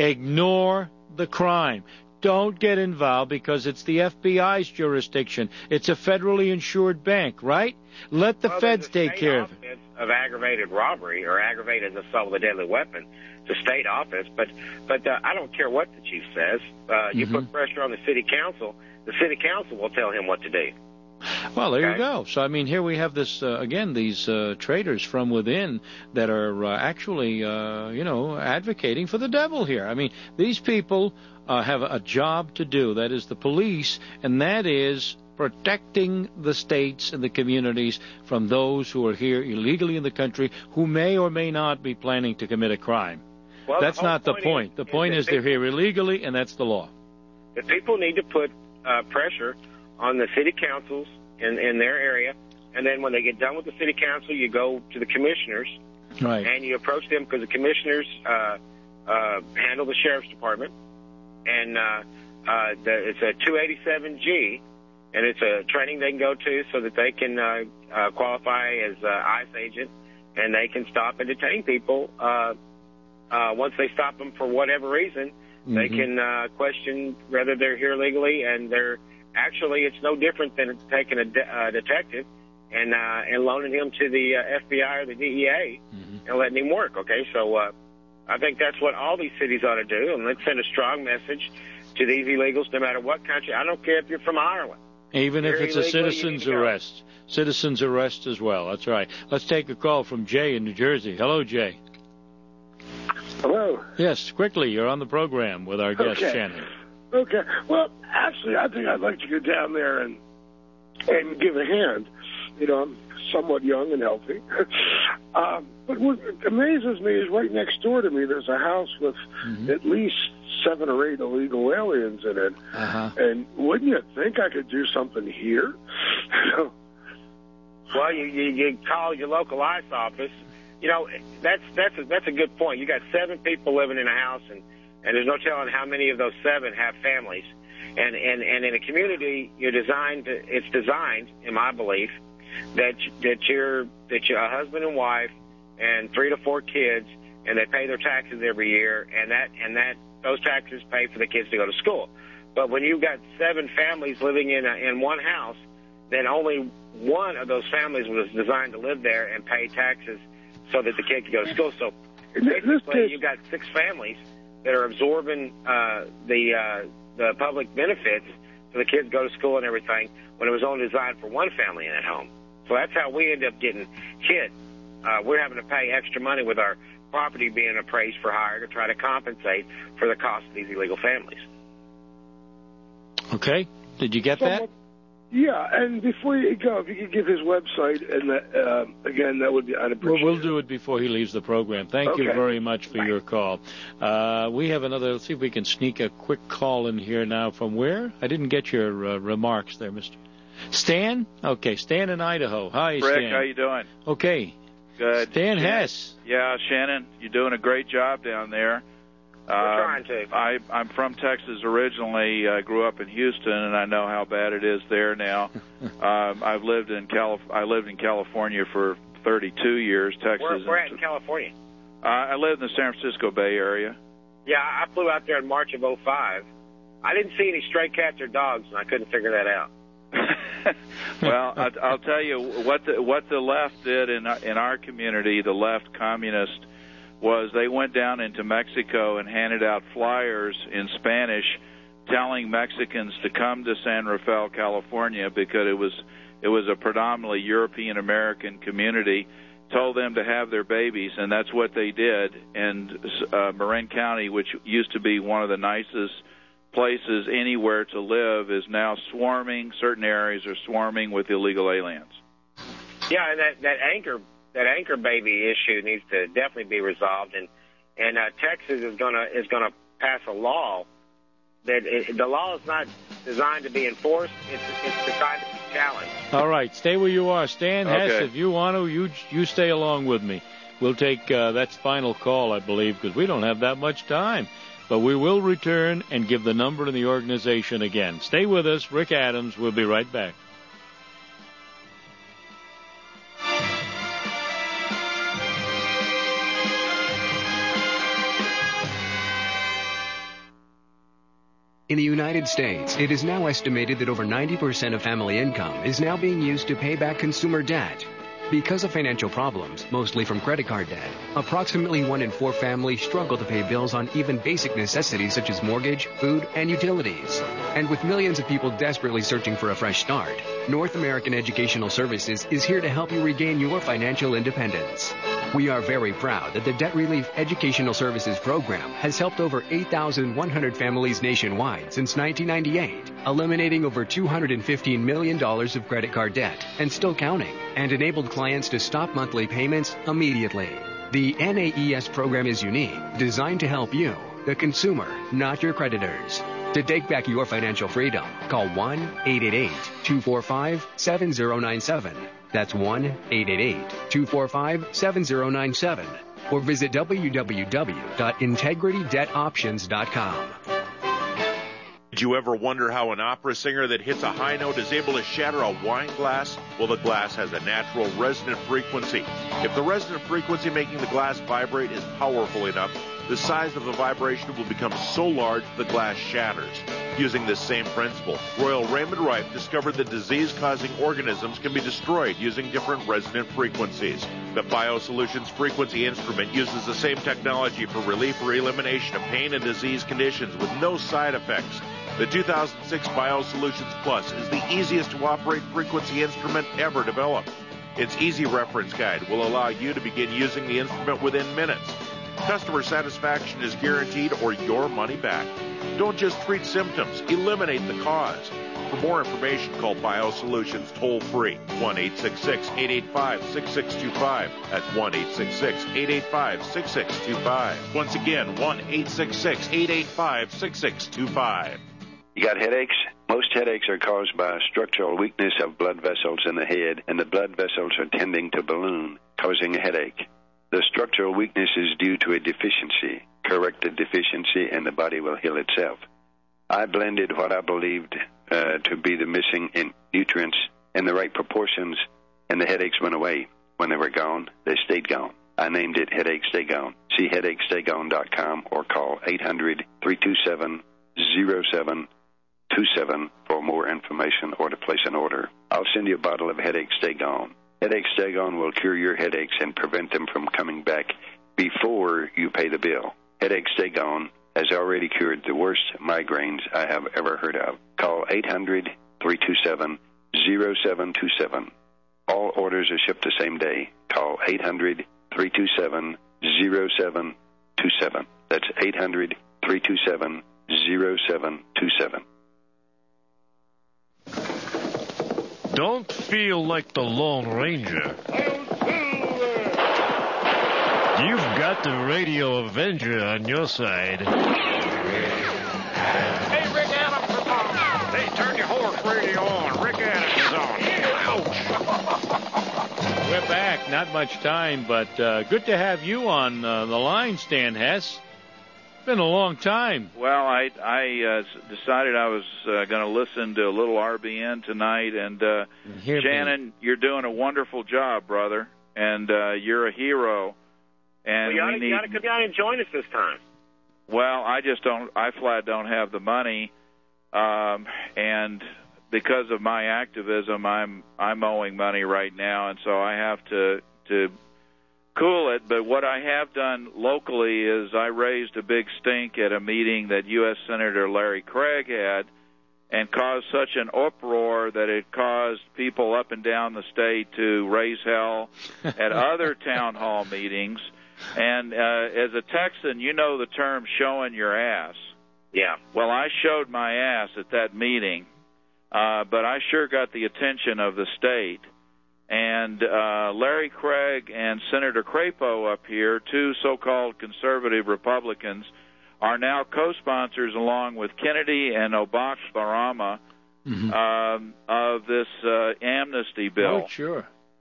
ignore the crime. Don't get involved, because it's the F B I's jurisdiction. It's a federally insured bank, right? Let the well, feds take care of it. Of aggravated robbery or aggravated assault with a deadly weapon, it's a state office. But but uh, I don't care what the chief says. Uh, you mm-hmm. put pressure on the city council, the city council will tell him what to do. Well, there okay. you go. So, I mean, here we have this, uh, again, these uh, traitors from within that are uh, actually, uh, you know, advocating for the devil here. I mean, these people uh, have a job to do. That is the police, and that is protecting the states and the communities from those who are here illegally in the country who may or may not be planning to commit a crime. Well, that's the not the point. point. The point is, is they're here illegally, and that's the law. The people need to put uh, pressure on the city councils in, in their area, and then when they get done with the city council, you go to the commissioners, right, and you approach them, because the commissioners uh, uh, handle the sheriff's department, and uh, uh, the, it's a two eighty-seven G, and it's a training they can go to so that they can uh, uh, qualify as uh, ICE agent, and they can stop and detain people. Uh, uh, once they stop them for whatever reason, mm-hmm. they can uh, question whether they're here legally, and they're actually, it's no different than taking a de- uh, detective and uh, and loaning him to the uh, F B I or the D E A mm-hmm. and letting him work. Okay, so uh, I think that's what all these cities ought to do, and let's send a strong message to these illegals, no matter what country. I don't care if you're from Ireland. Even you're if it's illegal, a citizen's arrest. Citizen's arrest as well. That's right. Let's take a call from Jay in New Jersey. Hello, Jay. Hello. Yes, quickly. You're on the program with our guest, okay. Shannon. Okay. Well, actually, I think I'd like to go down there and and give a hand. You know, I'm somewhat young and healthy. um, but what amazes me is right next door to me, there's a house with mm-hmm. at least seven or eight illegal aliens in it. Uh-huh. And wouldn't you think I could do something here? Well, you, you you call your local ICE office. You know, that's that's a, that's a good point. You got seven people living in a house, and, and there's no telling how many of those seven have families. And, and, and in a community, you're designed to, it's designed, in my belief, that that you're that you're a husband and wife and three to four kids, and they pay their taxes every year, and that and that those taxes pay for the kids to go to school. But when you've got seven families living in a, in one house, then only one of those families was designed to live there and pay taxes so that the kid could go to school. So basically, you've got six families that are absorbing uh, the uh, the public benefits so the kids go to school and everything, when it was only designed for one family in that home. So that's how we end up getting hit. Uh, we're having to pay extra money with our property being appraised for hire to try to compensate for the cost of these illegal families. Okay. Did you get Somewhat, that? Yeah, and before you go, if you could give his website, and that, uh, again, that would be I'd appreciate. Well, we'll do it before he leaves the program. Thank okay. you very much for your call. Uh, we have another, let's see if we can sneak a quick call in here now. From where? I didn't get your uh, remarks there, Mister Stan? Okay, Stan in Idaho. Hi, Rick, Stan. how you doing? Okay. Good. Stan Shannon, Hess. Yeah, Shannon, you're doing a great job down there. We're um, trying to. I, I'm from Texas originally. I grew up in Houston, and I know how bad it is there now. um, I've lived in Calif- I lived in California for thirty-two years. Texas. Where, where at in California? Uh, I lived in the San Francisco Bay Area. Yeah, I flew out there in March of oh five. I didn't see any stray cats or dogs, and I couldn't figure that out. Well, I'll, I'll tell you what the what the left did in our, in our community. The left communist was they went down into Mexico and handed out flyers in Spanish, telling Mexicans to come to San Rafael, California, because it was it was a predominantly European American community. Told them to have their babies, and that's what they did. And uh, Marin County, which used to be one of the nicest places anywhere to live, is now swarming. Certain areas are swarming with illegal aliens. Yeah, and that that anchor that anchor baby issue needs to definitely be resolved. And and uh, Texas is gonna is gonna pass a law that it, the law is not designed to be enforced. It's it's designed to be challenged. All right, stay where you are. Stan Hess, Okay. if you want to, you you stay along with me. We'll take uh, that's final call, I believe, because we don't have that much time. But we will return and give the number to the organization again. Stay with us. Rick Adams. We'll be right back. In the United States, it is now estimated that over ninety percent of family income is now being used to pay back consumer debt. Because of financial problems, mostly from credit card debt, approximately one in four families struggle to pay bills on even basic necessities such as mortgage, food, and utilities. And with millions of people desperately searching for a fresh start, North American Educational Services is here to help you regain your financial independence. We are very proud that the Debt Relief Educational Services Program has helped over eight thousand one hundred families nationwide since nineteen ninety-eight, eliminating over two hundred fifteen million dollars of credit card debt and still counting, and enabled clients to stop monthly payments immediately. The N A E S program is unique, designed to help you, the consumer, not your creditors. To take back your financial freedom, call one eight eight eight, two four five, seven zero nine seven. That's one eight eight eight, two four five, seven zero nine seven. Or visit w w w dot integrity debt options dot com. Did you ever wonder how an opera singer that hits a high note is able to shatter a wine glass? Well, the glass has a natural resonant frequency. If the resonant frequency making the glass vibrate is powerful enough, the size of the vibration will become so large the glass shatters. Using this same principle, Royal Raymond Rife discovered that disease-causing organisms can be destroyed using different resonant frequencies. The BioSolutions frequency instrument uses the same technology for relief or elimination of pain and disease conditions with no side effects. The two thousand six BioSolutions Plus is the easiest to operate frequency instrument ever developed. Its easy reference guide will allow you to begin using the instrument within minutes. Customer satisfaction is guaranteed or your money back. Don't just treat symptoms, eliminate the cause. For more information, call BioSolutions toll-free, one eight six six, eight eight five, six six two five. That's one eight six six, eight eight five, six six two five. Once again, one eight six six, eight eight five, six six two five. You got headaches? Most headaches are caused by structural weakness of blood vessels in the head, and the blood vessels are tending to balloon, causing a headache. The structural weakness is due to a deficiency. Correct the deficiency, and the body will heal itself. I blended what I believed uh, to be the missing in nutrients in the right proportions, and the headaches went away. When they were gone, they stayed gone. I named it Headache Stay Gone. See headache stay gone dot com or call eight hundred, three two seven, zero seven two seven for more information or to place an order. I'll send you a bottle of Headache Stay Gone. Headache Stay Gone will cure your headaches and prevent them from coming back before you pay the bill. Headache Stay Gone has already cured the worst migraines I have ever heard of. Call eight hundred, three two seven, zero seven two seven. All orders are shipped the same day. Call eight hundred, three two seven, zero seven two seven. That's eight hundred, three two seven, zero seven two seven. Don't feel like the Lone Ranger. You've got the Radio Avenger on your side. Hey, Rick Adams is on. Hey, turn your horse radio on. Rick Adams is on. Ouch. We're back. Not much time, but uh, good to have you on uh, the line, Stan Hess. Been a long time. Well, I I uh, decided I was uh, going to listen to a little R B N tonight, and uh, Hear Shannon, me. you're doing a wonderful job, brother, and uh, you're a hero. And well, you ought, we to, need. you ought to come down and join us this time. Well, I just don't. I flat don't have the money, um, and because of my activism, I'm I'm owing money right now, and so I have to to cool it. But what I have done locally is I raised a big stink at a meeting that U S Senator Larry Craig had, and caused such an uproar that it caused people up and down the state to raise hell at other town hall meetings. And uh, as a Texan, you know the term showing your ass. Yeah. Well, I showed my ass at that meeting, uh, but I sure got the attention of the state. And uh, Larry Craig and Senator Crapo up here, two so-called conservative Republicans, are now co-sponsors along with Kennedy and Obak Barama mm-hmm. um, of this uh, amnesty bill. Oh, sure.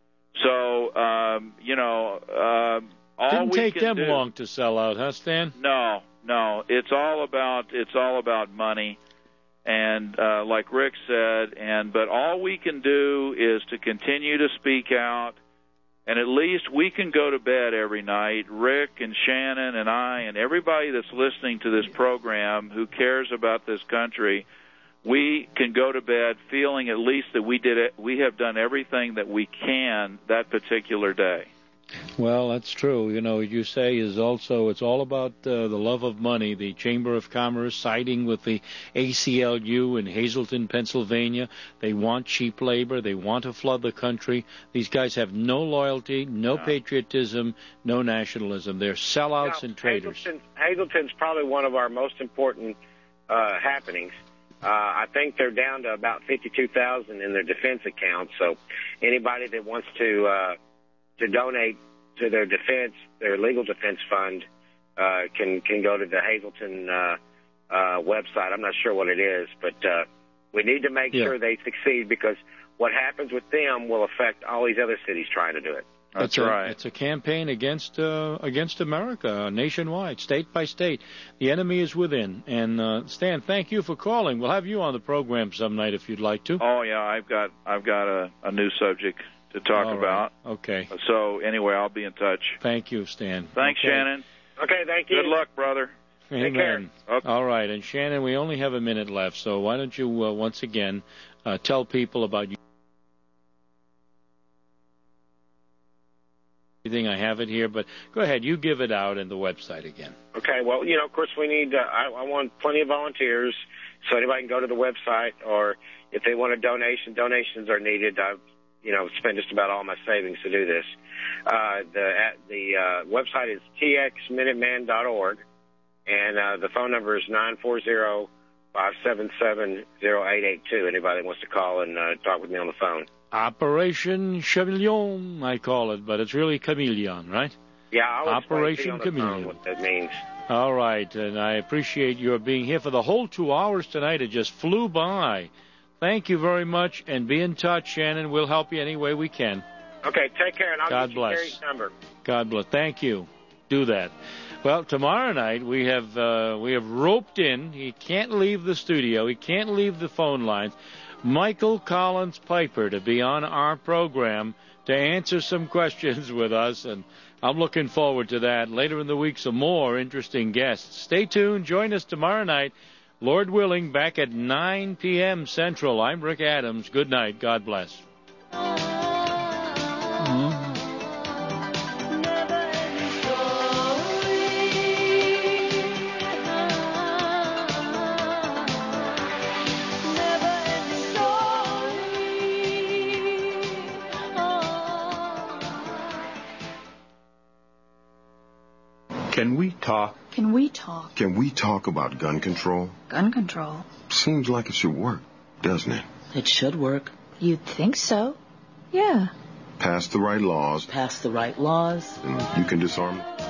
So, um, you know, uh, all Didn't we take can them do, long to sell out, huh, Stan? No, no. It's all about it's all about money, and uh, like Rick said, and but all we can do is to continue to speak out. And at least we can go to bed every night, Rick and Shannon and I and everybody that's listening to this program who cares about this country, we can go to bed feeling at least that we did it, we have done everything that we can that particular day. Well, that's true. You know, you say is also it's all about uh, the love of money. The Chamber of Commerce siding with the A C L U in Hazleton, Pennsylvania. They want cheap labor. They want to flood the country. These guys have no loyalty, no, no. patriotism, no nationalism. They're sellouts now, and traitors. Hazleton, Hazleton's probably one of our most important uh, happenings. Uh, I think they're down to about fifty-two thousand in their defense account. So anybody that wants to uh, to donate to their defense, their legal defense fund, uh, can can go to the Hazleton uh, uh, website. I'm not sure what it is, but uh, we need to make yeah. sure they succeed, because what happens with them will affect all these other cities trying to do it. That's it's right. A, it's a campaign against uh, against America, nationwide, state by state. The enemy is within. And uh, Stan, thank you for calling. We'll have you on the program some night if you'd like to. Oh yeah, I've got I've got a, a new subject to talk All about. Right. Okay. So anyway, I'll be in touch. Thank you, Stan. Thanks, okay. Shannon. Okay, thank you. Good luck, brother. Amen. Take care. Okay. All right, and Shannon, we only have a minute left, so why don't you uh, once again uh, tell people about you. I have it here, but go ahead. You give it out and the website again. Okay. Well, you know, of course, we need. Uh, I, I want plenty of volunteers, so anybody can go to the website, or if they want a donation, donations are needed. I've, you know, spent just about all my savings to do this. Uh, the at, the uh, website is t x minuteman dot org, and uh, the phone number is nine four zero, five seven seven, zero eight eight two. Anybody wants to call and uh, talk with me on the phone. Operation Chameleon, I call it, but it's really Chameleon, right? Yeah, I'll Operation explain to you on the Chameleon. phone what that means. All right, and I appreciate your being here for the whole two hours tonight. It just flew by. Thank you very much, and be in touch, Shannon. We'll help you any way we can. Okay, take care, and I'll God get you bless. Gary's number. God bless. Thank you. Do that. Well, tomorrow night we have uh, we have roped in. He can't leave the studio. He can't leave the phone lines. Michael Collins Piper to be on our program to answer some questions with us, and I'm looking forward to that. Later in the week, some more interesting guests. Stay tuned. Join us tomorrow night, Lord willing, back at nine p.m. Central. I'm Rick Adams. Good night. God bless. Mm-hmm. Can we talk? Can we talk? Can we talk about gun control? Gun control? Seems like it should work, doesn't it? It should work. You'd think so. Yeah. Pass the right laws. Pass the right laws. And you can disarm.